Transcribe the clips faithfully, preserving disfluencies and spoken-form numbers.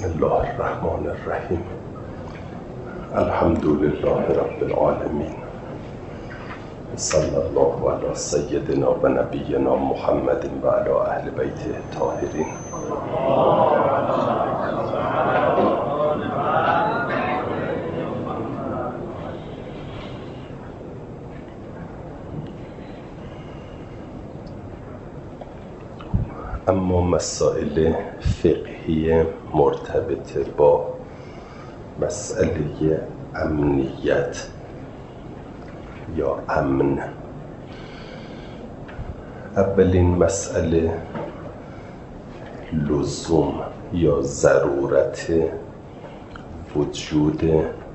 بسم الله الرحمن الرحیم. الحمد لله رب العالمین. صلی الله علی سیدنا و نبینا محمد و علی اهل بیته الطاهرین. اما مسائل فقهی مرتبط با مسئله امنیت یا امن. اولین مسئله لزوم یا ضرورت وجود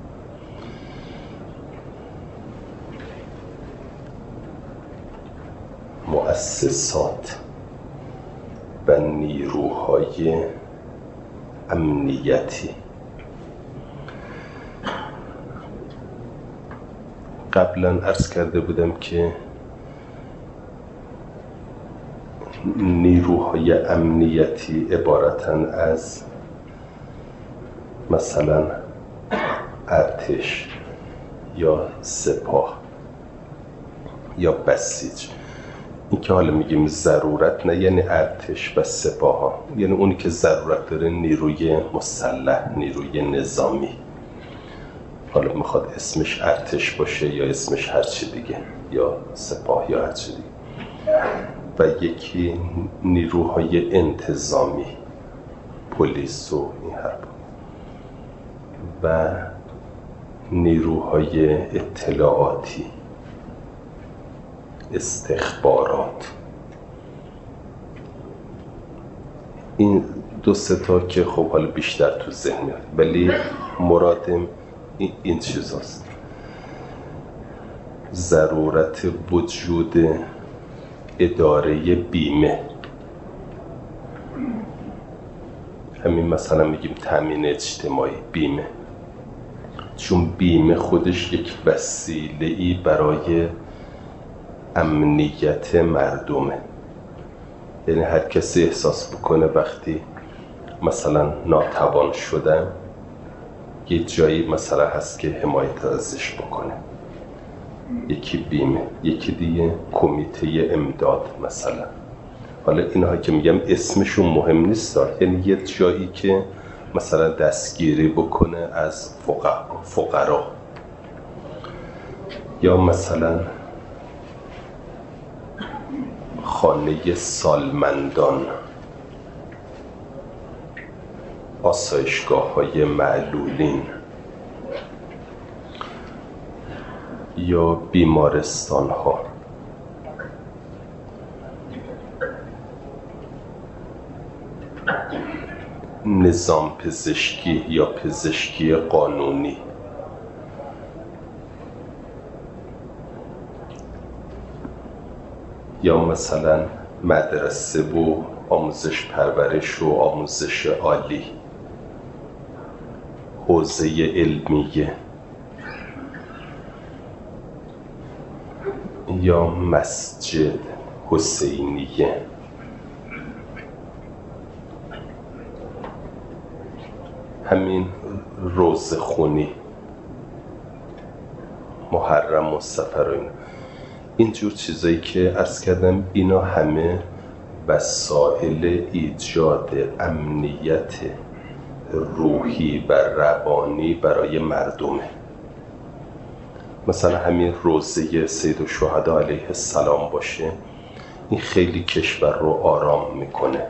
مؤسسات و نیروهای امنیتی. قبلا عرض کرده بودم که نیروهای امنیتی عبارتن از مثلا ارتش یا سپاه یا بسیج. این که حالا میگیم ضرورت نه یعنی ارتش و سپاه ها، یعنی اونی که ضرورت داره نیروی مسلح، نیروی نظامی. حالا میخواد اسمش ارتش باشه یا اسمش هر چی دیگه، یا سپاه یا هر چی دیگه. و یکی نیروهای انتظامی، پلیس و این حرفا، و نیروهای اطلاعاتی، استخبارات. این دو سه تا که خب حالا بیشتر تو ذهن میاد، ولی مرادم این, این چیزاست. ضرورت وجود اداره بیمه، همین مثلا میگیم تامین اجتماعی، بیمه، چون بیمه خودش یک وسیله‌ای برای امنیت مردمه. یعنی هر کسی احساس بکنه وقتی مثلا ناتوان شدن یه جایی مثلا هست که حمایت ازش بکنه. یکی بیمه، یکی دیگه کمیته امداد مثلا. حالا اینها که میگم اسمشون مهم نیست، یعنی یه جایی که مثلا دستگیری بکنه از فقرا، یا مثلا خانه سالمندان، آسایشگاه های معلولین، یا بیمارستان ها. نظام پزشکی یا پزشکی قانونی، یا مثلا مدرسه و آموزش پرورش و آموزش عالی، حوزه علمیه، یا مسجد حسینیه. همین روزه خونی، محرم و سفر و اینا. اینجور چیزایی که عرض کردم اینا همه وسایل ایجاد امنیت روحی و روانی برای مردمه. مثلا همین روزه سید الشهدا علیه السلام باشه، این خیلی کشور رو آرام میکنه.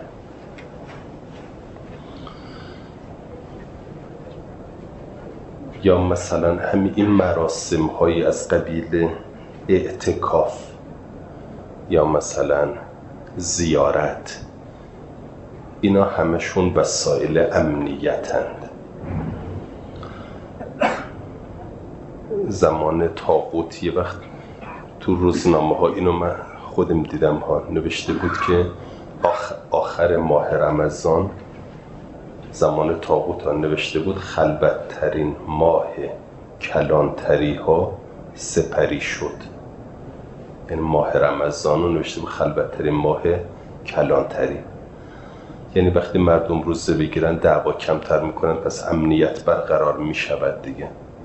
یا مثلا همین این مراسم هایی از قبیل اعتکاف، یا مثلا زیارت، اینا همشون وسایل امنیتند. زمان طاغوت یه وقت تو روزنامه ها اینو من خودم دیدم ها، نوشته بود که آخر, آخر ماه رمضان زمان طاغوت ها نوشته بود خلوت ترین ماه کلانتری ها سپری شد. یعنی ماه رمضان رو نوشته بود خلوت ترین ماه کلانتری. یعنی وقتی مردم روزه بگیرن دعوا کمتر میکنن، پس امنیت برقرار میشود دیگه.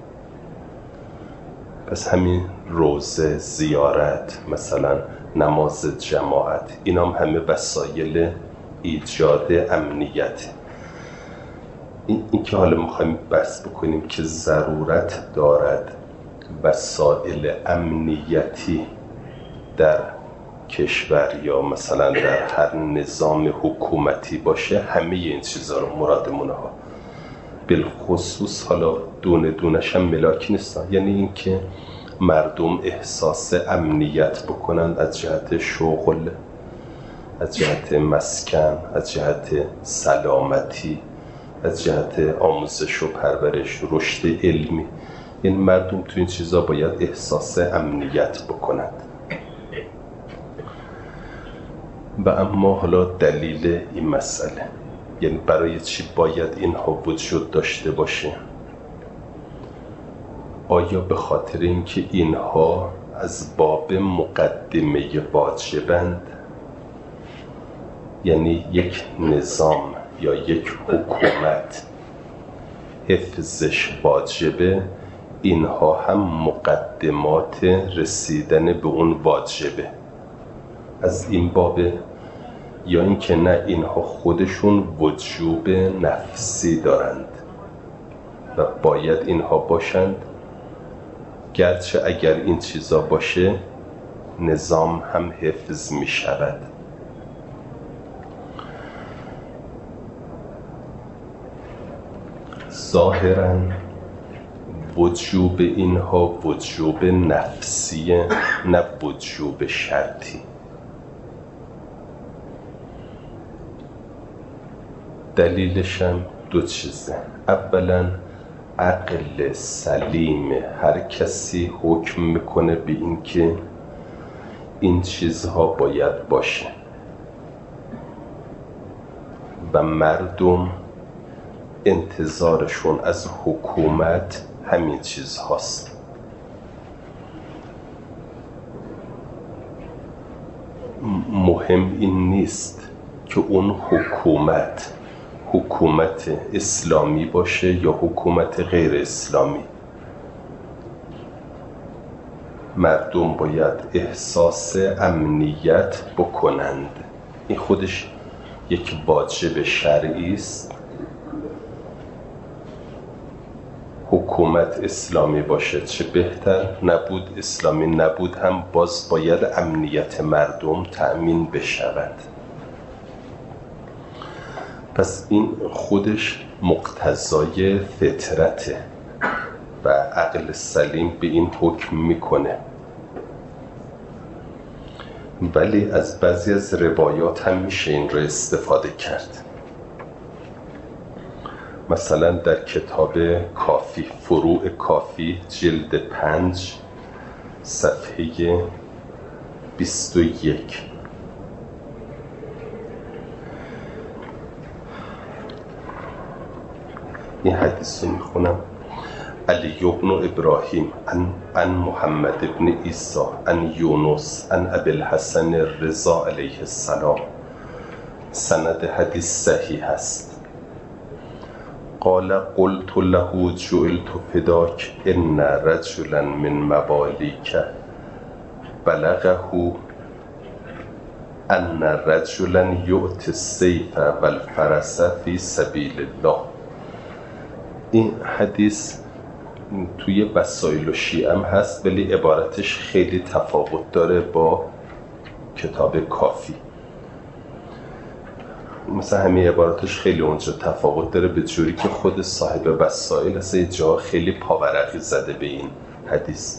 پس همین روزه، زیارت، مثلا نماز جماعت، اینام همه وسایل ایجاد امنیت. این, این که حالا میخوایم بحث بکنیم که ضرورت دارد وسایل امنیتی در کشور یا مثلا در هر نظام حکومتی باشه، همه این چیزا رو مرادمونه ها. بالخصوص حالا دونه دونش هم ملاکی نیستن، یعنی این که مردم احساس امنیت بکنن از جهت شغل، از جهت مسکن، از جهت سلامتی، از جهت آموزش و پرورش، رشد علمی. این مردم تو این چیزا باید احساس امنیت بکنند. و اما حالا دلیل این مسئله، یعنی برای چی باید اینها وجود داشته باشه؟ آیا به خاطر اینکه اینها از باب مقدمه واجبند، یعنی یک نظام یا یک حکومت حفظش واجبه، اینها هم مقدمات رسیدن به اون واجبه، از این بابه؟ یا اینکه نه، اینها خودشون وجوب نفسی دارند و باید اینها باشند، گرچه اگر این چیزا باشه نظام هم حفظ می شود. ظاهراً وجوب اینها وجوب نفسیه، نه وجوب شرطی. دلیلش هم دو چیزه. اولا عقل سلیم هر کسی حکم میکنه به این که این چیزها باید باشه و مردم انتظارشون از حکومت همین چیز هاست. مهم این نیست که اون حکومت حکومت اسلامی باشه یا حکومت غیر اسلامی. مردم باید احساس امنیت بکنند. این خودش یک واجب شرعی است. حکومت اسلامی باشه چه بهتر، نبود اسلامی نبود هم باز باید امنیت مردم تأمین بشود. پس این خودش مقتضای فطرته و عقل سلیم به این حکم میکنه. ولی از بعضی از روایات هم میشه این رو استفاده کرد. مثلا در کتاب کافی، فروع کافی، جلد پنج، صفحه بیست و یک، این حدیث رو میخونم. علی بن ابراهیم عن, عن محمد بن عیسی عن یونس عن ابی الحسن الرضا علیه السلام. سند حدیث صحیح است. قال قلت له جعلت فداک ان رجلا من موالیک بلغه ان رجلا یؤتی السیف والفرس فی سبیل الله. این حدیث توی وسائل شیعه هم هست، ولی عبارتش خیلی تفاوت داره با کتاب کافی. مثلا همین عبارتش خیلی اونجا تفاوت داره، به جوری که خود صاحب وسائل از یه جا خیلی پاورقی زده به این حدیث.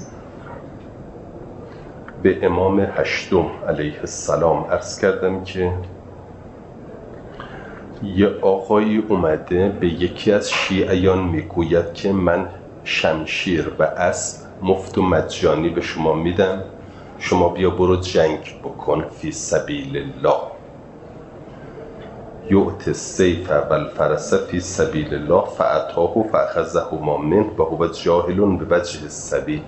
به امام هشتم علیه السلام عرض کردم که یه آقایی اومده به یکی از شیعیان میگوید که من شمشیر و اسب مفت و مجانی به شما میدم، شما بیا برو جنگ بکن فی سبیل الله. یؤتی السیف والفرس فی سبیل الله فاتاه فاخذهما منه و هو جاهل بوجه السبیل.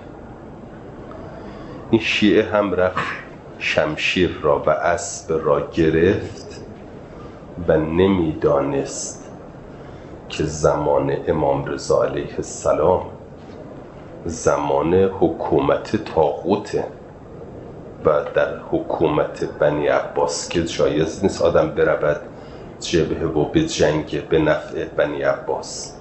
این شیعه هم رفت شمشیر را و اسب را گرفت و نمیدانست که زمان امام رضا علیه السلام زمان حکومت طاغوته و در حکومت بنی عباس که جایز نیست آدم برود جبهه و به جنگ به نفع بنی عباس.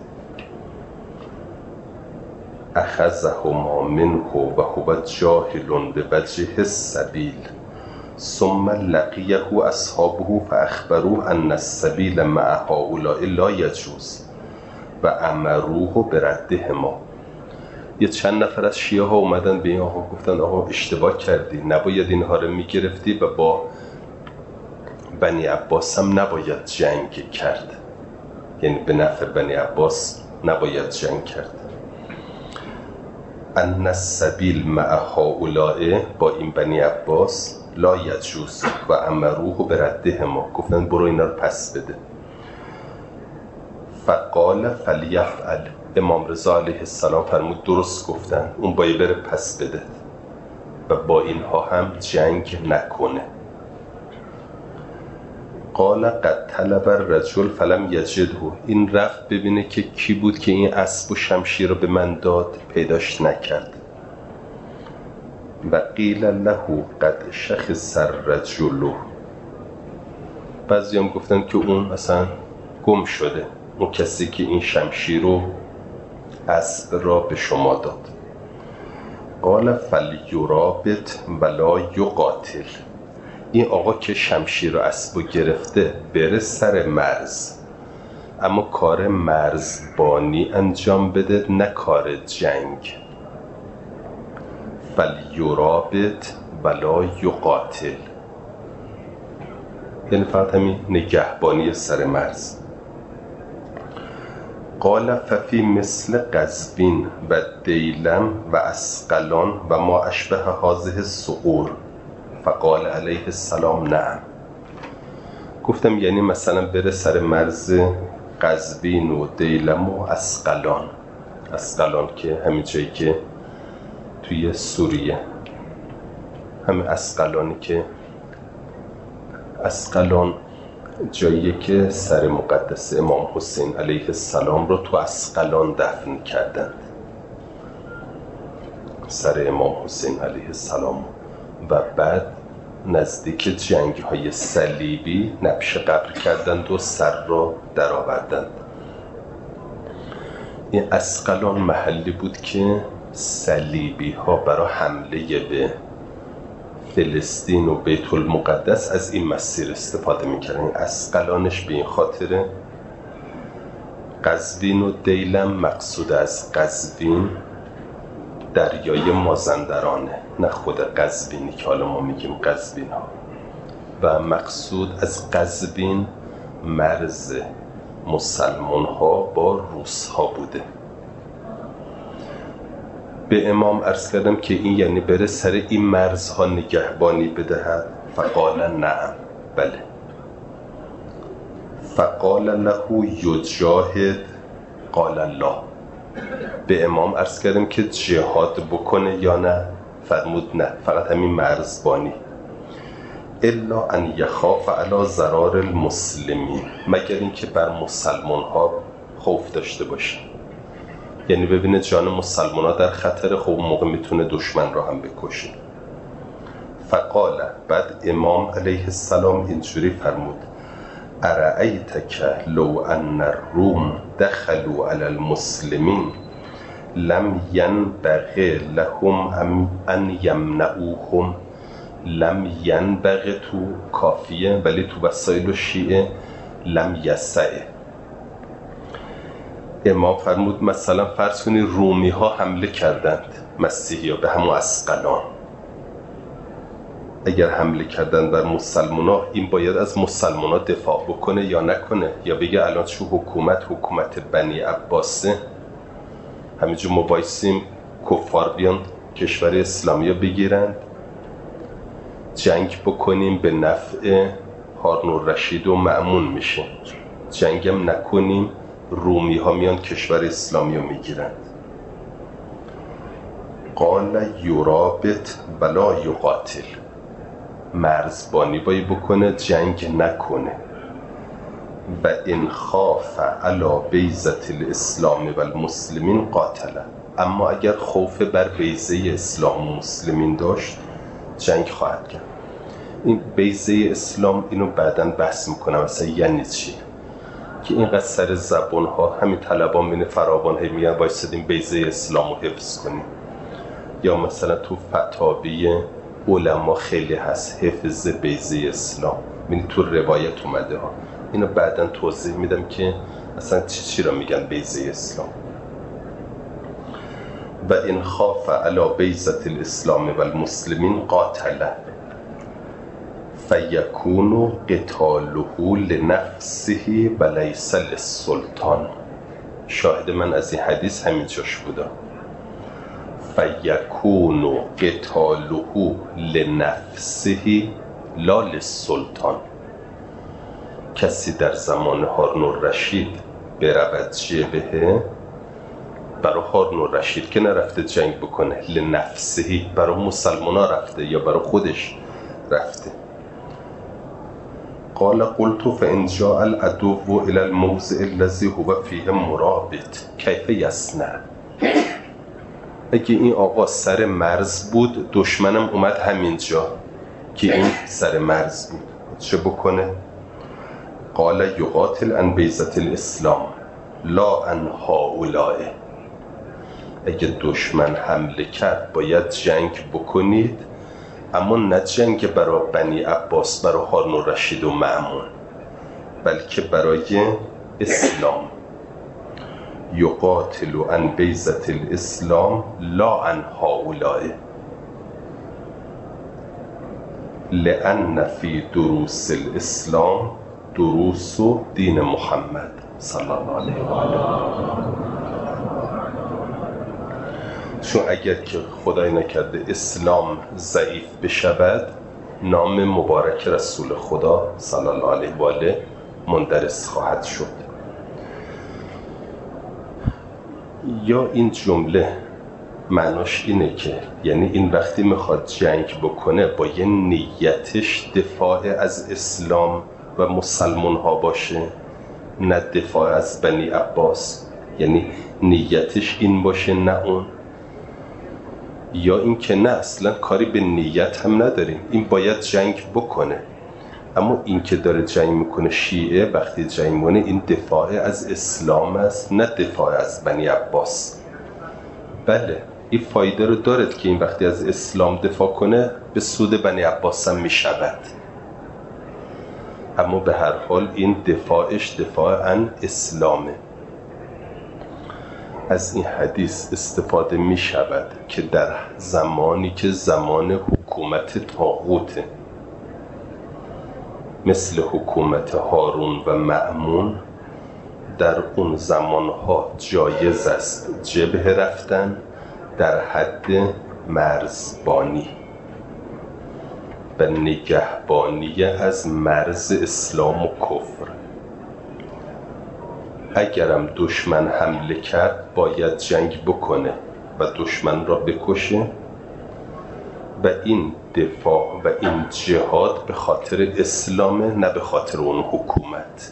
اخذهما منه و هو جاهل بوجه السبیل ثم لقیه اصحابه فاخبروه ان السبیل مع هؤلاء لا یجوز و امروه بردهما. یه چند نفر از شیعه ها اومدن به این آقا گفتن آقا اشتباه کردی، نباید اینها رو میگرفتی و با بنی عباس هم نباید جنگ کرد، یعنی به نفع بنی عباس نباید جنگ کرد. ان السبیل مع هؤلاء با این بنی عباس لا یجوز و امروه بردهما، گفتن برو اینا رو پس بده. فقال فلیفعل، امام رضا علیه السلام فرمود درست گفتن، اون باید بره پس بده و با اینها هم جنگ نکنه. قال قد طلب الرجل فلم یجده، این رفت ببینه که کی بود که این اسب و شمشیر رو به من داد، پیداش نکرد. و قیل له قد شخص الرجل، بعضی هم گفتن که اون مثلا گم شده، اون کسی که این شمشیر رو اسب را به شما داد. قال فلیرابط ولا یقاتل، این آقا که شمشیر و اسب رو گرفته بره سر مرز، اما کار مرزبانی انجام بده نه کار جنگ. فلیرابط ولا یقاتل، یعنی فقط همین نگهبانی سر مرز. قال ففی مثل قزوین و دیلم و اسقلان و ما اشبه هذه الصقور، فقال علیه السلام نعم. گفتم یعنی مثلا بره سر مرز قزوین و دیلم و اسقلان، اسقلان که همین جایی که توی سوریه، همین اسقلانی که اسقلان جایی که سر مقدس امام حسین علیه السلام رو تو اسقلان دفن کردند، سر امام حسین علیه السلام، و بعد نزدیک جنگ های صلیبی نبش قبر کردند و سر رو در آوردند. این اسقلان محلی بود که صلیبی ها برای حمله به فلسطین و بیت المقدس از این مسیر استفاده میکردن. اسقلانش به این خاطره. قزوین و دیلم مقصود از قزوین دریای مازندرانه، نه خود قزوینی که حالا ما میگیم قزوین ها، و مقصود از قزوین مرز مسلمان ها با روس ها بوده. به امام عرض کردم که این یعنی بره سر این مرزها نگهبانی بدهد. فقال نعم، بله. فقال له یجاهد، قال الله. به امام عرض کردم که جهاد بکنه یا نه، فرمود نه، فقط همین مرزبانی. الا ان یخاف علی ضرار المسلمین، مگر اینکه بر مسلمان ها خوف داشته باشه، یعنی ببینه جان مسلمان ها در خطر، خب اون موقع میتونه دشمن را هم بکشه. فقال، بعد امام علیه السلام اینجوری فرمود: ارأیتک لو ان الروم دخلوا علی المسلمین لم ینبغی لهم ان یمنعوهم. لم ینبغی تو کافیه، ولی تو وسایل و شیعه لم یسعه. امام فرمود مثلا فرض کنید رومی ها حمله کردند مسیحی ها به همون اسقلان، اگر حمله کردن بر مسلمان ها، این باید از مسلمان ها دفاع بکنه یا نکنه، یا بگه الان چون حکومت حکومت بنی عباسه، همینجور ما بایستیم کفار بیان کشور اسلامی ها بگیرند، جنگ بکنیم به نفع هارون الرشید و مأمون میشه، جنگم نکنیم رومی ها میان کشور اسلامی رو میگیرند. قال یرابط ولا یقاتل، مرزبانی باید بکنه، جنگ نکنه. و ان خاف علی بیضة الاسلام و المسلمین قاتله. اما اگر خوف بر بیضه اسلام و مسلمین داشت جنگ خواهد کرد. این بیضه اسلام اینو بعداً بحث میکنم مثلا یعنی چی، که اینقدر سر زبان ها همین طلبان مینه فراوان هی میگن بایستدیم بیضه اسلام رو حفظ کنیم، یا مثلا تو فتاوی علما خیلی هست حفظ بیضه اسلام، یعنی تو روایت اومده ها. اینو بعداً توضیح میدم که اصلا چی چی را میگن بیضه اسلام. و ان خاف علی بیضة الاسلام و المسلمین قاتله فیکون قتاله لنفسه و لیس للسلطان. شاهد من از این حدیث همین جاش بوده. فیکون قتاله لنفسه لا للسلطان. کسی در زمان هارون الرشید برود جبهه، برای هارون الرشید که نرفته جنگ بکنه، لنفسه برای مسلمان ها رفته یا برای خودش رفته. قال قلت فإن جاء العدو إلى الموضع الذي هو فيه مرابط كيف يصنع. اگه این آقا سر مرز بود، دشمنم اومد همینجا که این سر مرز بود، چه بکنه؟ قال یقاتل عن بیضة الاسلام لا عن هؤلاء. اگه دشمن حمله کرد باید جنگ بکنید، اما نه جنگ برای بنی عباس، برای هارون الرشید و مأمون، بلکه برای اسلام. یقاتل عن بیضة الاسلام لا عن هؤلاء لأن فی دروس الاسلام دروس دین محمد صلی الله علیه و آله. چون اگر که خدای نکرده اسلام ضعیف بشود، نام مبارک رسول خدا صلی الله علیه و آله مندرس خواهد شد. یا این جمله معناش اینه که یعنی این وقتی میخواد جنگ بکنه با یه نیتش دفاع از اسلام و مسلمان ها باشه، نه دفاع از بنی عباس، یعنی نیتش این باشه نه اون. یا این که نه اصلا کاری به نیت هم نداریم، این باید جنگ بکنه، اما این که داره جنگ میکنه شیعه وقتی جنگ میکنه این دفاع از اسلام است نه دفاع از بنی عباس. بله این فایده رو دارد که این وقتی از اسلام دفاع کنه به سود بنی عباس هم میشود، اما به هر حال این دفاعش دفاع عن اسلامه. از این حدیث استفاده می شود که در زمانی که زمان حکومت طاغوته، مثل حکومت هارون و مأمون، در اون زمانها جایز است جبهه رفتن در حد مرزبانی و نگهبانی از مرز اسلام و کفر. اگرم دشمن حمله کرد باید جنگ بکنه و دشمن را بکشه، و این دفاع و این جهاد به خاطر اسلامه نه به خاطر اون حکومت.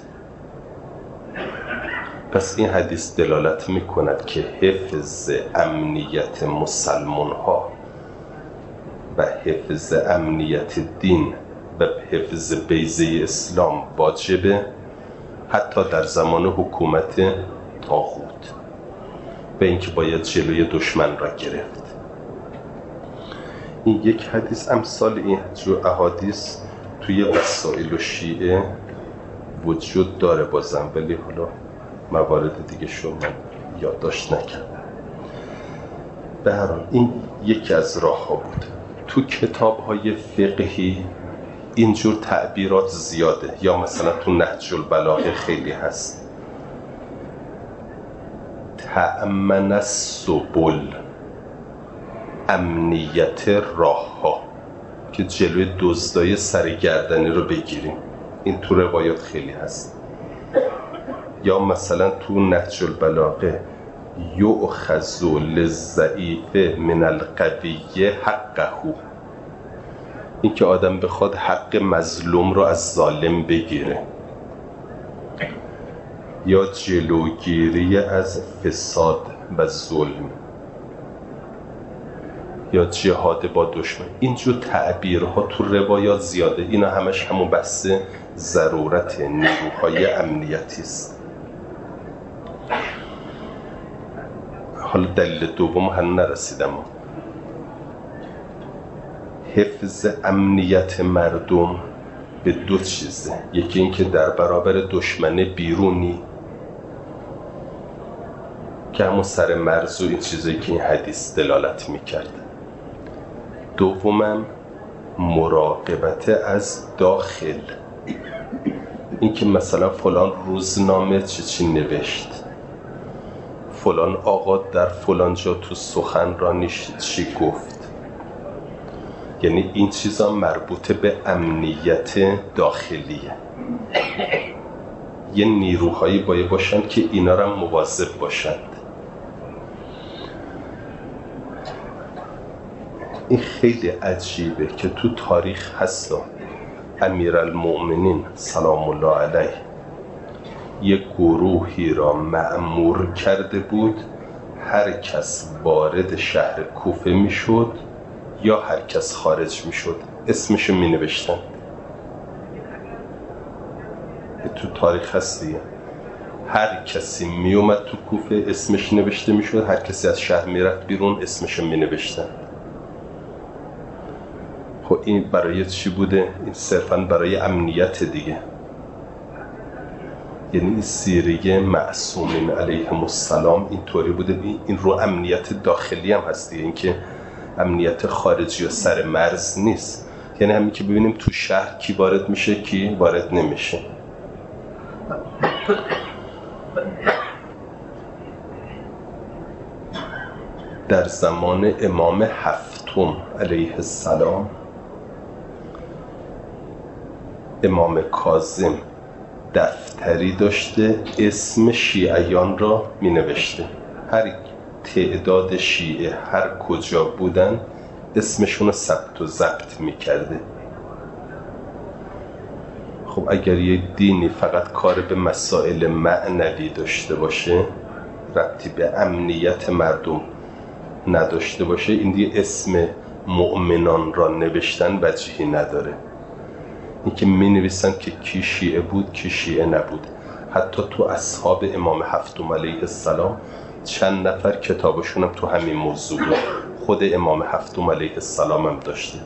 پس این حدیث دلالت می کند که حفظ امنیت مسلمان ها و حفظ امنیت دین و حفظ بیضه اسلام واجبه، حتی در زمان حکومت طاغوت، به اینکه باید جلوی دشمن را گرفت. این یک حدیث. امثال این جو احادیث توی وسائل و شیعه وجود داره بازم، ولی حالا موارد دیگه شو من یادداشت نکردم. به هر حال این یکی از راه ها بود. تو کتاب های فقهی اینجور تعبیرات زیاده، یا مثلا تو نهج البلاغه خیلی هست، تأمن السبل، امنیت راه ها که جلوی دزدای سرگردنی رو بگیریم. این تو روایات خیلی هست. یا مثلا تو نهج البلاغه یؤخذ للضعیف من القوی حقه، این که آدم بخواد حق مظلوم رو از ظالم بگیره. یا جلوگیری از فساد و ظلم یا جهاد با دشمن. اینجور تعبیرها تو روایات زیاده. اینا همش همون بحث ضرورت نیروهای امنیتی است. حالا دلیل دوم هنوز نرسیدم. حفظ امنیت مردم به دو چیزه. یکی این که در برابر دشمن بیرونی که همون سر مرز و این چیزایی که این حدیث دلالت میکرد. دومم مراقبت از داخل، این که مثلا فلان روزنامه چی چی نوشت، فلان آقا در فلان جا تو سخنرانیش چی گفت. یعنی این چیزا مربوط به امنیت داخلیه. یه نیروهایی باید باشن که اینا را مواظب باشند. این خیلی عجیبه که تو تاریخ هست. امیرالمؤمنین سلام الله علیه یک گروهی را مأمور کرده بود هر کس وارد شهر کوفه می شد یا هر کس خارج می شد اسمشو می نوشتن. تو تاریخ هست دیگه. هر کسی می اومد تو کوفه اسمش نوشته می شد، هر کسی از شهر می رفت بیرون اسمشو می نوشتن. خب این برای چی بوده؟ این صرفاً برای امنیت دیگه. یعنی این سیره معصومین علیهم السلام اینطوری بوده. این رو امنیت داخلی هم هست دیگه، این که امنیت خارجی و سر مرز نیست. یعنی همین که ببینیم تو شهر کی وارد میشه کی وارد نمیشه. در زمان امام هفتم علیه السلام امام کاظم دفتری داشته اسم شیعیان را می نوشته. هر تعداد شیعه هر کجا بودن اسمشون رو ثبت و ضبط می کرده. خب اگر یه دینی فقط کار به مسائل معنوی داشته باشه، ربطی به امنیت مردم نداشته باشه، این دیگه اسم مؤمنان را نوشتن وجهی نداره. این که می نویسن که کی شیعه بود کی شیعه نبود. حتی تو اصحاب امام هفتم علیه السلام چند نفر کتابشون هم تو همین موضوع بود. خود امام هفتم علیه السلام هم داشته.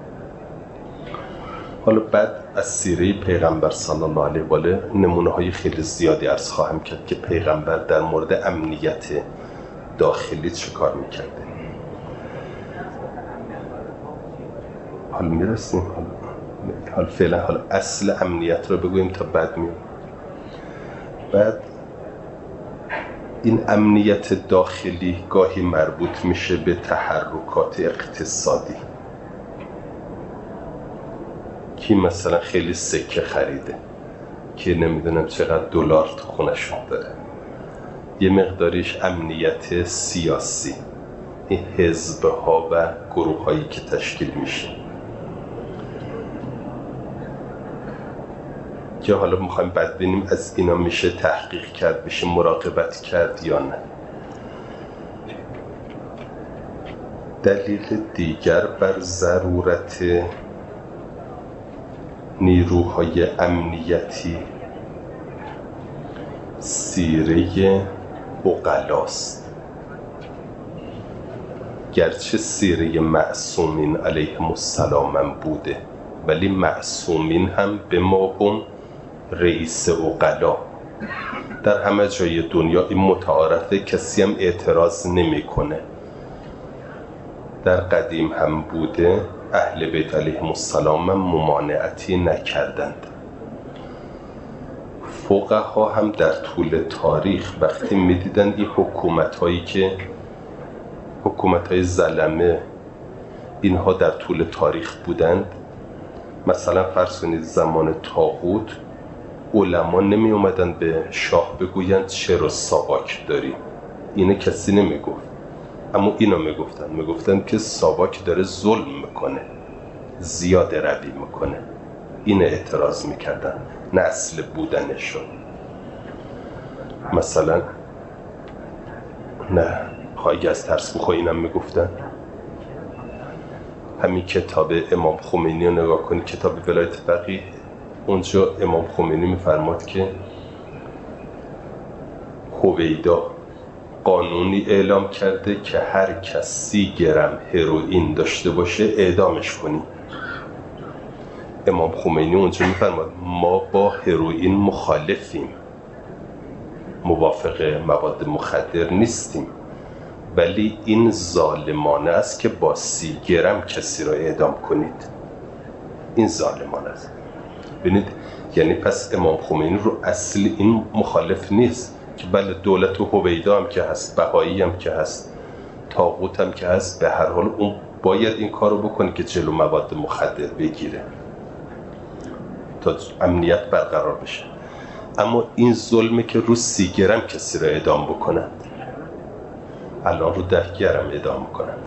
حالا بعد از سیره پیغمبر صلی الله علیه و آله نمونه های خیلی زیادی عرض خواهم کرد که پیغمبر در مورد امنیت داخلی چه کار میکرده. حالا میرسیم حالا فعلا حالا اصل امنیت رو بگویم تا بعد میام. بعد این امنیت داخلی گاهی مربوط میشه به تحرکات اقتصادی. کی مثلا خیلی سکه خریده، کی نمیدونم چقدر دلار تو خونشون داره. یه مقداریش امنیت سیاسی، این حزب‌ها و گروه‌هایی که تشکیل میشه که حالا میخوایم بعد ببینیم از اینا میشه تحقیق کرد، میشه مراقبت کرد یا نه. دلیل دیگر بر ضرورت نیروهای امنیتی سیره عقلاست. گرچه سیره معصومین علیهم السلام هم بوده، ولی معصومین هم به ما هم رئیس عقلا. در همه جای دنیا این متعارفه، کسی هم اعتراض نمیکنه. در قدیم هم بوده، اهل بیت علیهم السلام هم ممانعتی نکردند. فقها هم در طول تاریخ وقتی میدیدن این حکومت هایی که حکومت های ظلمه اینها در طول تاریخ بودند، مثلا فرض کنید زمان طاغوت علما نمی اومدن به شاه بگویند چرا ساواک داری، اینه کسی نمی گفت، اما اینا می گفتن می گفتن که ساواک داره ظلم میکنه، زیاده روی میکنه. این اعتراض میکردن، نه اصل بودنشون. مثلا نه خواهی از ترس بخواه اینم میگفتن. همین کتاب امام خمینی رو نگاه کنی، کتاب ولایت فقیه، اونجا امام خمینی میفرماد که هویدا قانونی اعلام کرده که هر کس سی گرم هروئین داشته باشه اعدامش کنی. امام خمینی اونجا میفرماد ما با هروئین مخالفیم، موافق مواد مخدر نیستیم، ولی این ظالمانه است که با سی گرم کسی را اعدام کنید. این ظالمانه است. ببینید یعنی پس امام خمینی رو اصل این مخالف نیست که بله دولت و هویدا هم که هست، بهایی هم که هست، طاغوت هم که هست، به هر حال اون باید این کار رو بکنه که جلو مواد مخدر بگیره تا امنیت برقرار بشه. اما این ظلمه که رو سی گرم کسی را اعدام بکنند. الان رو ده گرم اعدام کنند.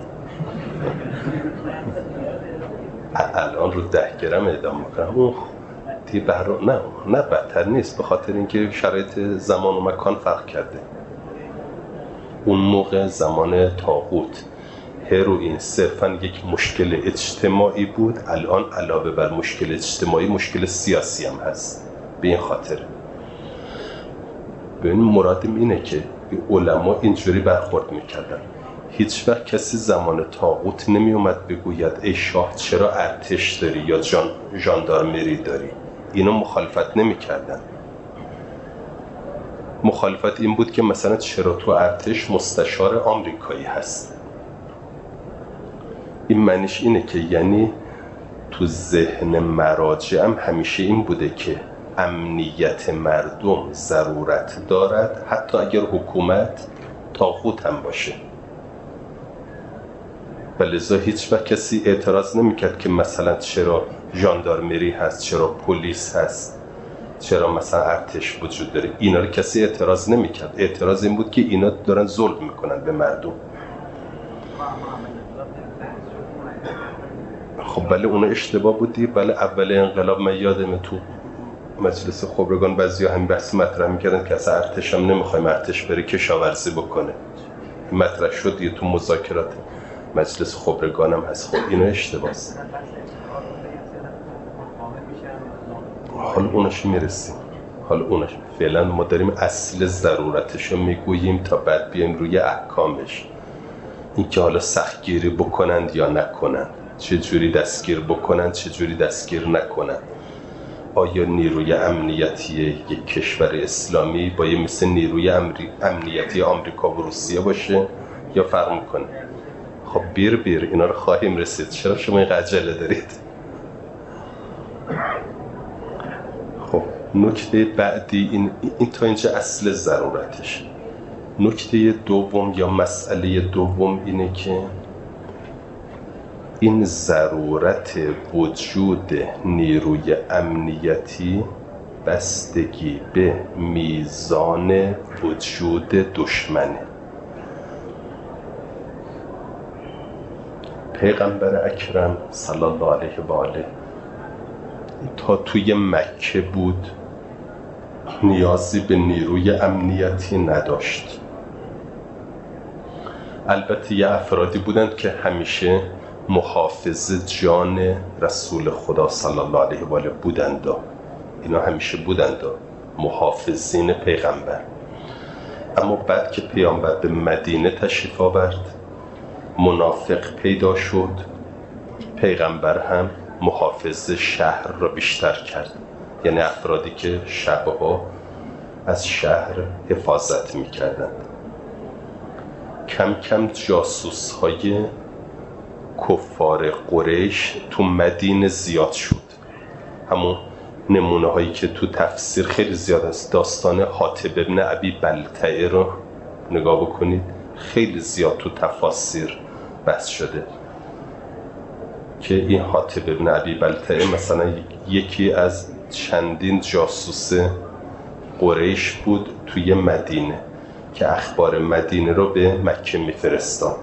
الان رو ده گرم اعدام کنند. اون دیگه بهر... نه نه بدتر نیست، به خاطر اینکه شرایط زمان و مکان فرق کرده. اون موقع زمان طاغوت هروئین صرفاً یک مشکل اجتماعی بود، الان علاوه بر مشکل اجتماعی مشکل سیاسی هم هست. به این خاطر ببین مرادم اینه که علما اینجوری برخورد میکردن. هیچ وقت کسی زمان طاغوت نمی اومد بگوید ای شاه چرا ارتش داری یا جان ژاندارمری داری. اینو مخالفت نمی کردن. مخالفت این بود که مثلا چرا تو ارتش مستشار آمریکایی هست. این معنیش اینه که یعنی تو ذهن مراجع هم همیشه این بوده که امنیت مردم ضرورت دارد حتی اگر حکومت طاغوت هم باشه. ولذا هیچ وقت کسی اعتراض نمیکرد که مثلا چرا ژاندارمری هست، چرا پلیس هست، چرا مثلا ارتش وجود داره. اینا رو کسی اعتراض نمیکرد. اعتراض این بود که اینا دارن ظلم میکنن به مردم. خب بله اون اشتباه بودی. بله اول انقلاب من یادمه تو مجلس خبرگان بعضیا هم بحث مطرح میکردن که اصلا ارتش هم نمیخوایم ارتش بره کشاورزی بکنه. مطرح شد یه تو مذاکرات مجلس خبرگان هم هست. خب اینو اشتباه است. حالا اونش میرسیم. حالا اونش فعلا ما داریم اصل ضرورتشو میگوییم تا بعد بیایم روی احکامش. این که حالا سختگیری بکنند یا نکنند، چه جوری دستگیر بکنند چه جوری دستگیر نکنند. آیا نیروی امنیتی یک کشور اسلامی باید مثل نیروی امنیتی آمریکا و روسیه باشه یا فرق میکنه؟ خب بیر بیر اینا رو خواهیم رسید. چرا شما این عجله دارید؟ خب نکته بعدی این, این تا اینجا اصل ضرورتش. نکته دوم یا مسئله دوم اینه که این ضرورت وجود نیروی امنیتی بستگی به میزان وجود دشمنه. پیغمبر اکرم صلی الله علیه و آله تا توی مکه بود نیازی به نیروی امنیتی نداشت. البته یه افرادی بودند که همیشه محافظ جان رسول خدا صلی الله علیه و آله بودند. اینا همیشه بودند محافظین پیغمبر. اما بعد که پیامبر به مدینه تشریف آورد منافق پیدا شد. پیغمبر هم محافظ شهر را بیشتر کرد، یعنی افرادی که شبها از شهر حفاظت میکردند. کم کم جاسوس های کفار قریش تو مدینه زیاد شد. همون نمونه هایی که تو تفسیر خیلی زیاد است. داستان حاتب ابن ابی بلتعه رو نگاه بکنید، خیلی زیاد تو تفاسیر بحث شده که این حاتب ابن ابی بلتعه مثلا یکی از چندین جاسوس قریش بود توی مدینه که اخبار مدینه رو به مکه میفرستاد.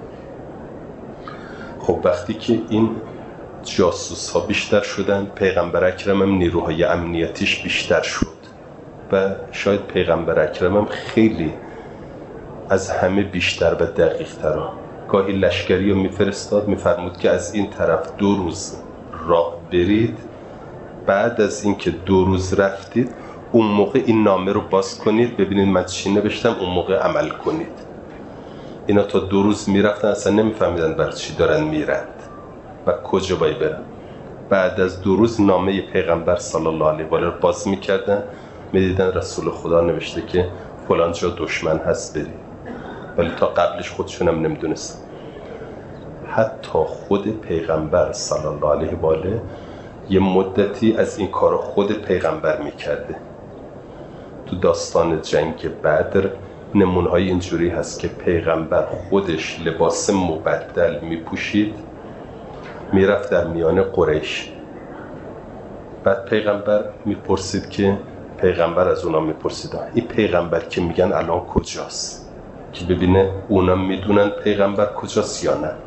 خب وقتی که این جاسوس ها بیشتر شدن، پیغمبر اکرم هم نیروهای امنیتیش بیشتر شد. و شاید پیغمبر اکرمم خیلی از همه بیشتر و دقیق تر. گاهی لشکری رو میفرستاد، میفرمود که از این طرف دو روز راه برید، بعد از اینکه دو روز رفتید اون موقع این نامه رو باز کنید ببینید من چی نوشتم، اون موقع عمل کنید. اینا تا دو روز میرفتن اصلا نمیفهمیدن برای چی دارن میرند و کجا باید برن. بعد از دو روز نامه پیغمبر صلی الله علیه و آله رو باز میکردن، میدیدن رسول خدا نوشته که فلان جا دشمن هست برید، ولی تا قبلش خودشون هم نمیدونستن. حتی خود پیغمبر صلی الله علیه و آله یه مدتی از این کار خود پیغمبر میکرده. تو داستان جنگ بدر نمونه‌های اینجوری هست که پیغمبر خودش لباس مبدل میپوشید، میرفت در میان قریش. بعد پیغمبر میپرسید که پیغمبر از اونا میپرسید این پیغمبر که میگن الان کجاست، که ببینه اونا میدونن پیغمبر کجاست یا نه.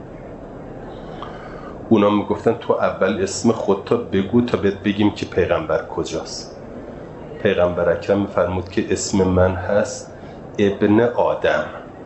اونا میگفتن تو اول اسم خودتا بگو تا بهت بگیم که پیغمبر کجاست. پیغمبر اکرم میفرمود که اسم من هست ابن آدم.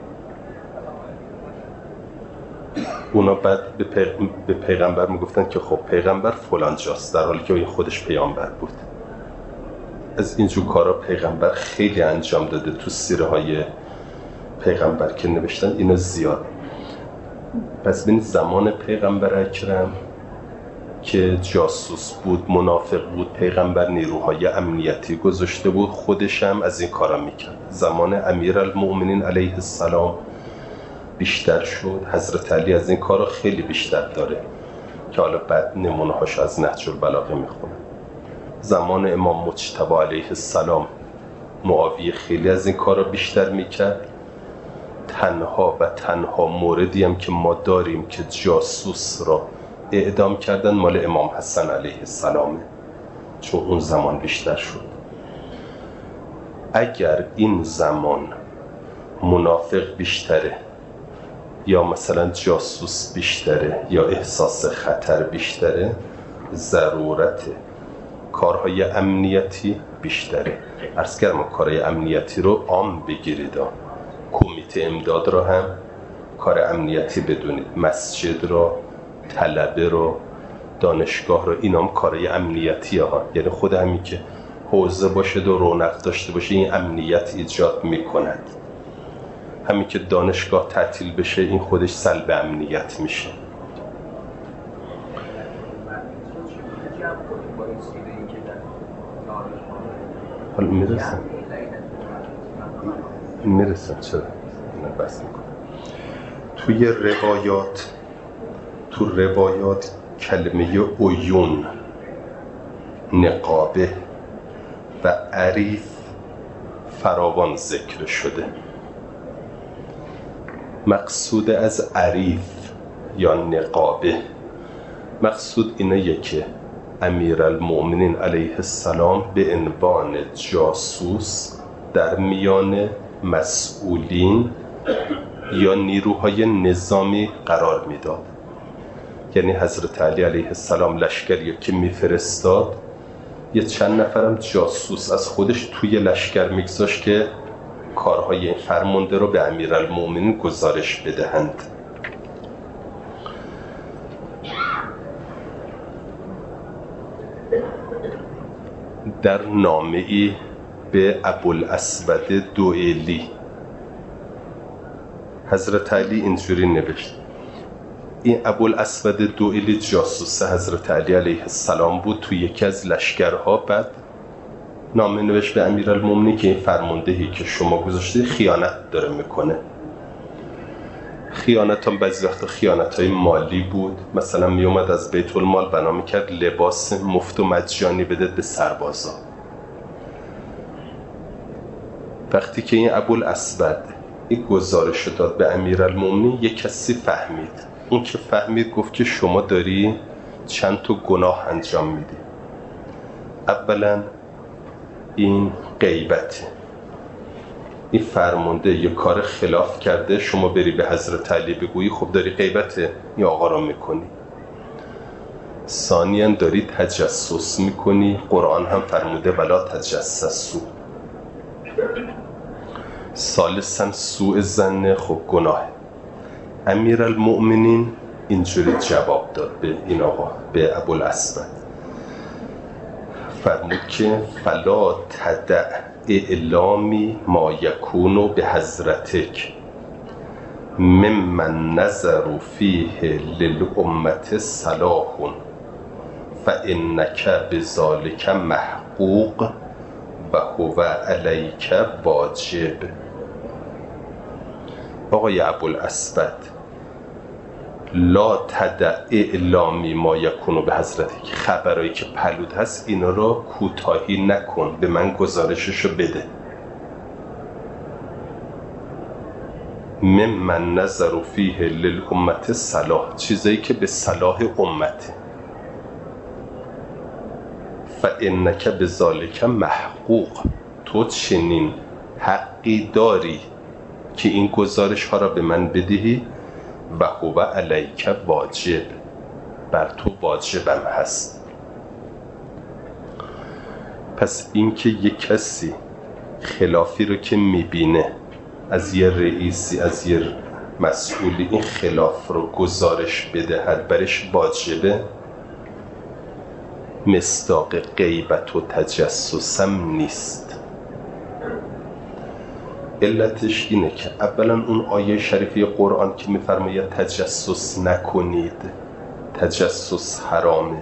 اونا بعد به, پیغ... به پیغمبر میگفتن که خب پیغمبر فلان جاست، در حالی که این خودش پیامبر بود. از اینجور کارا پیغمبر خیلی انجام داده. تو سیره های پیغمبر که نوشتن اینو زیاد. پس ببین زمان پیغمبر اکرم که جاسوس بود، منافق بود، پیغمبر نیروهای امنیتی گذاشته بود، خودش هم از این کارا میکرد. زمان امیرالمؤمنین علیه السلام بیشتر شد. حضرت علی از این کارا خیلی بیشتر داره که حالا بعد نمونه هاش از نهج البلاغه میخونه. زمان امام مجتبی علیه السلام معاویه خیلی از این کارا بیشتر میکرد. تنها و تنها موردی هم که ما داریم که جاسوس را اعدام کردن مال امام حسن علیه السلامه، چون اون زمان بیشتر شد. اگر این زمان منافق بیشتره یا مثلا جاسوس بیشتره یا احساس خطر بیشتره، ضرورت کارهای امنیتی بیشتره. عرض کردم کارهای امنیتی رو عام بگیرید، کمیته امداد رو هم کار امنیتی بدونید، مسجد رو، طلبه رو، دانشگاه رو، اینا هم کارهای امنیتی ها. یعنی خود همین که حوزه باشه و رونق داشته باشه این امنیت ایجاد میکند. همین که دانشگاه تعطیل بشه این خودش سلب امنیت میشه. حالا میرسن میرسن چرا؟ نه بس میکنم. توی روایات تو روایات کلمه عیون، نقابه و عریف فراوان ذکر شده. مقصود از عریف یا نقابه، مقصود اینه که امیرالمؤمنین علیه السلام به عنوان جاسوس در میان مسئولین یا نیروهای نظامی قرار میداد. یعنی حضرت علی علیه السلام لشکری که میفرستاد یه چند نفرم جاسوس از خودش توی لشکر میگذاشت که کارهای فرمانده رو به امیرالمؤمنین گزارش بدهند. در نامه‌ای به ابوالاسود دوئیلی حضرت علی اینجوری نوشت. این ابوالاسود دوئیلی جاسوس حضرت علی علیه السلام بود. توی یکی از لشکرها بعد نامه نوشت به امیرالمؤمنین که این فرماندهی که شما گذاشته خیانت داره میکنه. خیانت هم بعضی وقتا خیانت های مالی بود. مثلا می اومد از بیت المال بنا میکرد لباس مفت و مجانی بده به سربازا. وقتی که این ابوالاسود این گزارش رو داد به امیرالمؤمنین یک کسی فهمید. اون که فهمید گفت که شما داری چند تا گناه انجام میدی. اولا این غیبته، این فرمانده یه کار خلاف کرده، شما بری به حضرت علی بگویی خب داری غیبته این آقا را میکنی. ثانیاً داری تجسس میکنی، قرآن هم فرموده ولا تجسسوا، ثالثاً سوء الظن، خب گناه. امیرالمؤمنین اینجوری جواب داد به این آقا، به ابوالاسود، فرمود که فلا تدع اعلامی ما یکون به حضرتک ممن نظر فیه للامت صلاح فانک بذلک محقوق و هو علیک واجب. آقای ابوالاسود، لا تدع اعلامی ما یکون به حضرتک، خبرایی که پلود هست اینا رو کوتاهی نکن، به من گزارششو بده. ممن نظر فیه للامت صلاح، چیزایی که به صلاح امته. فانک بذلک محقوق، تو چنین حقی داری که این گزارش ها را به من بدهی. و هو علیک واجب، بر تو واجبم هست. پس این که یک کسی خلافی رو که میبینه از یه رئیسی، از یه مسئولی، این خلاف رو گزارش بدهد، برش واجبه. مصداق غیبت و تجسسم نیست. علتش اینه که اولا اون آیه شریفه قرآن که میفرماید تجسس نکنید، تجسس حرامه.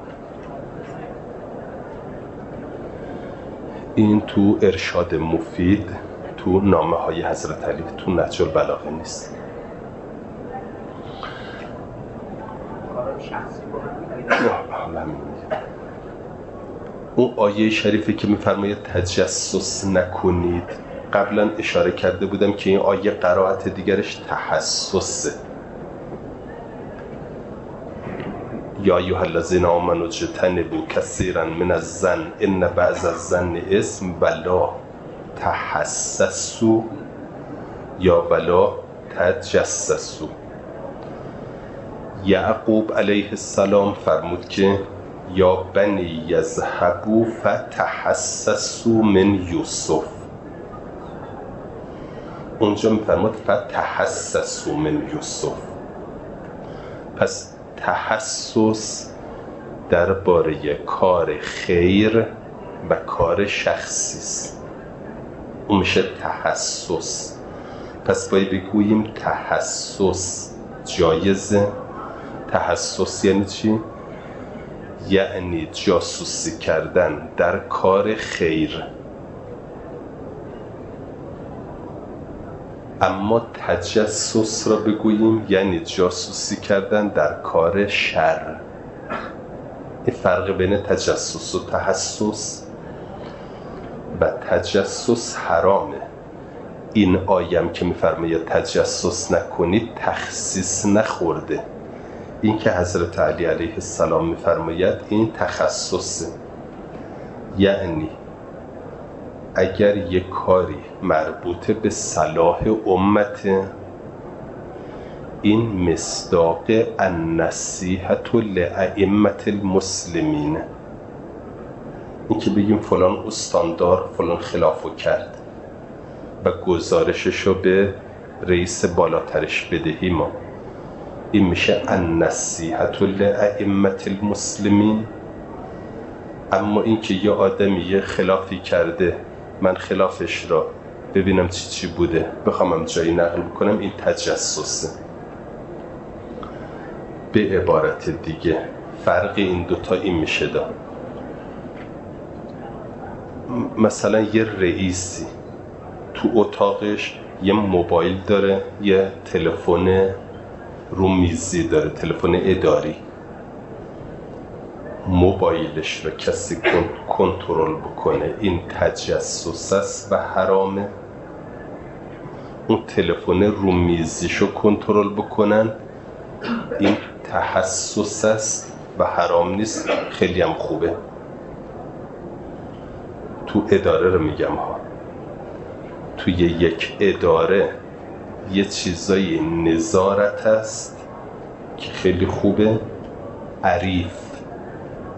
این تو ارشاد مفید، تو نامه های حضرت علی، تو نهج البلاغه نیست. اون آیه شریفه که میفرماید تجسس نکنید، قبلا اشاره کرده بودم که این آیه قرائت دیگرش تحسسه. یا ایها الذین آمنوا اجتنبوا کثیرا من الظن ان بعض الظن اثم ولا تحسسوا یا ولا تجسسوا. یعقوب علیه السلام فرمود که یا بنی یذهبوا فتحسسوا من یوسف. اونجا میفرماد فتحسسوا من یوسف. پس تحسس درباره کار خیر و کار شخصی است، اون میشه تحسس. پس باید بگوییم تحسس جایزه. تحسس یعنی چی؟ یعنی جاسوسی کردن در کار خیر. اما تجسس را بگوییم یعنی جاسوسی کردن در کار شر. این فرق بین تجسس و تحسس. و تجسس حرامه. این آیم که میفرماید تجسس نکنید تخصیص نخورده. این که حضرت علی علیه السلام میفرماید این تخصصه. یعنی اگر یک کاری مربوط به صلاح امت، این مصداق النصیحة لأئمة المسلمین. این که بگیم فلان استاندار فلان خلافو کرد و گزارششو به رئیس بالاترش بدهیم، ما این میشه النصیحة لأئمة المسلمین. اما این که یه آدمی یه خلافی کرده، من خلافش را ببینم چی چی بوده بخوام جایی نقل بکنم، این تجسسه. به عبارت دیگه فرق این دوتا این میشه داد. مثلا یه رئیسی تو اتاقش یه موبایل داره، یه تلفن رو میزی داره، تلفن اداری. موبایلش رو کسی کنترل بکنه، این تجسس است و حرامه. اون تلفن رو میزیشو کنترل بکنن، این تحسس است و حرام نیست، خیلی هم خوبه. تو اداره رو میگم ها، توی یک اداره یه چیزای نظارت هست که خیلی خوبه، عریف،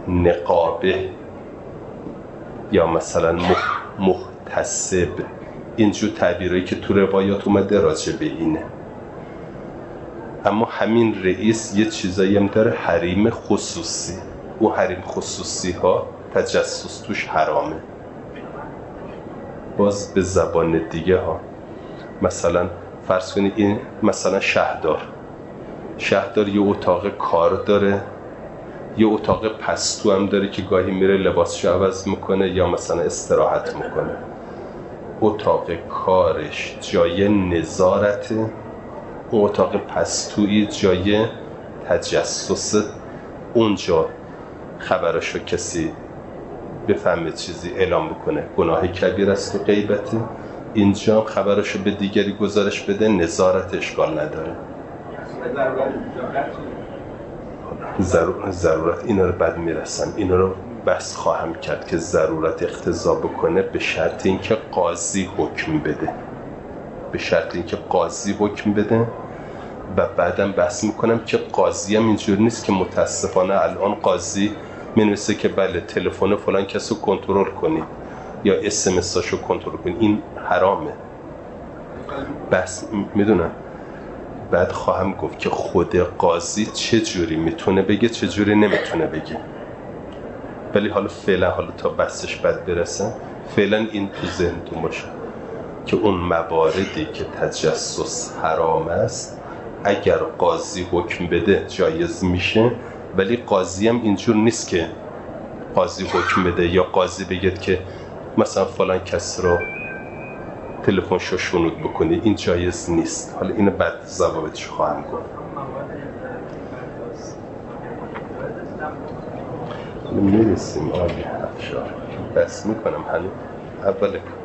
نقابه یا مثلا محتسب، اینجور تعبیرایی که تو روایات اومده راجع به اینه. اما همین رئیس یه چیزایی هم داره، حریم خصوصی. او حریم خصوصی ها تجسس توش حرامه. باز به زبان دیگه ها، مثلا فرض کنید این مثلا شهردار شهردار یه اتاق کار داره، یه اتاق پستو هم داره که گاهی میره لباسشو عوض میکنه یا مثلا استراحت میکنه. اتاق کارش جای نظارته، اون اتاق پستویی جای تجسس. اونجا خبرشو کسی بفهمه چیزی اعلام بکنه گناه کبیر است و غیبته، اینجا خبرشو به دیگری گزارش بده نظارت اشکال نداره. ضرورت ضرورت اینا رو بعد میرسم، اینا رو بحث خواهم کرد که ضرورت اقتضا بکنه به شرط اینکه قاضی حکم بده، به شرط اینکه قاضی حکم بده. و بعدم بحث میکنم که قاضی هم اینجور نیست که متاسفانه الان قاضی می‌نویسه که بله تلفن فلان کسو کنترل کنید یا اس ام اس هاشو کنترل کنید. این حرامه. بس میدونم بعد خواهم گفت که خود قاضی چه جوری میتونه بگه چه جوری نمیتونه بگه. ولی حالا فعلا حالا تا بحثش بعد برسه، فعلا این تو ذهنتون باشه که اون مواردی که تجسس حرام است اگر قاضی حکم بده جایز میشه. ولی قاضی هم اینجور نیست که قاضی حکم بده یا قاضی بگه که مثلا فلان کس رو تلفنشو شنود بکنی، این جایز نیست. حالا اینو بعد ضوابطش خواهم گفت. میرسیم آقای افشار، بس میکنم هنوز اول